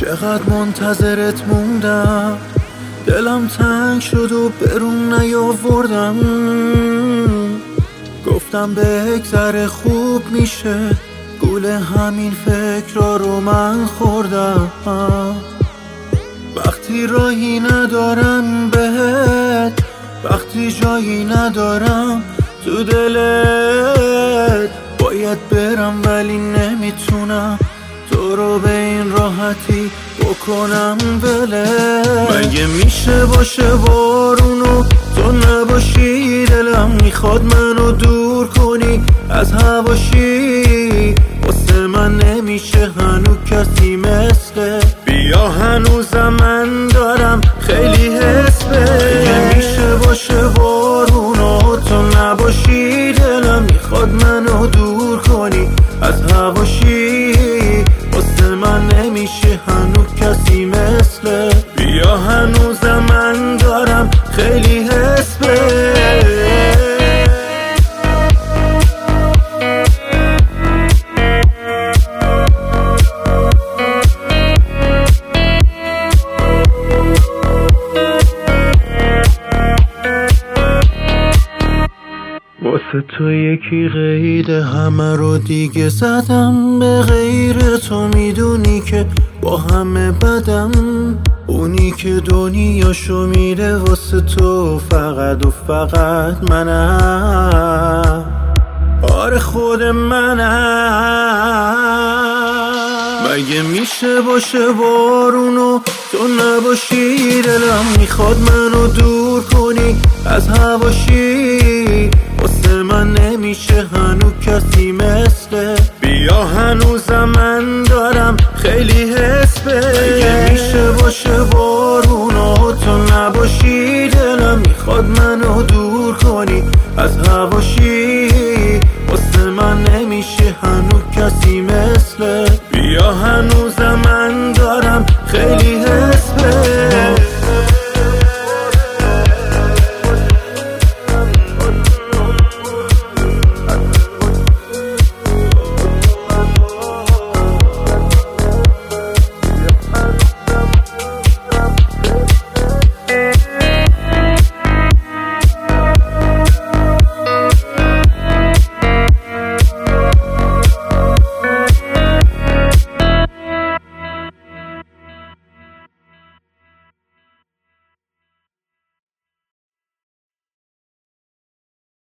چقدر منتظرت موندم، دلم تنگ شد و برون نیاوردم. گفتم بگذره خوب میشه، گول همین فکرها رو من خوردم. وقتی راهی ندارم بهت، وقتی جایی ندارم تو دلت، باید برم ولی نمیتونم تو رو به این راحتی بکنم ولت. مگه میشه باشه بارونو تو نباشی، دلم میخواد منو دور کنی از هواشی. واسه من نمیشه هنو کسی مثل بیا، هنوزم من دارم خیلی حس به. مگه میشه باشه بارونو تو نباشی، دلم میخواد منو دور کنی از هواشی. واسه من نمیشه هنو کسی مثل بیا، هنوزم من دارم خیلی حس به. واسه تو یکی قید همه رو دیگه زدم، به غیر تو میدونی که با همه بدم. اونی که دنیاشو میره واسه تو فقط و فقط منم، آره خود منم. مگه میشه باشه بارونو تو نباشی، دلم میخواد منو دور کنی از هواشی. واسه من نمیشه هنو کسی مثل